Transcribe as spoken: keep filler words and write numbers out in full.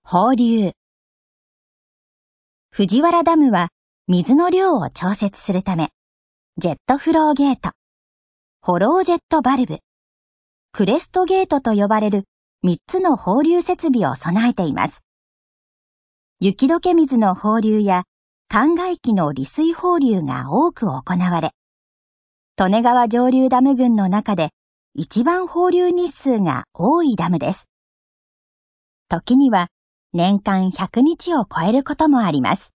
放流。藤原ダムは水の量を調節するため、ジェットフローゲート、ホロージェットバルブ、クレストゲートと呼ばれるみっつの放流設備を備えています。雪解け水の放流や灌漑機の利水放流が多く行われ、利根川上流ダム群の中で一番放流日数が多いダムです。時には年間ひゃくにちを超えることもあります。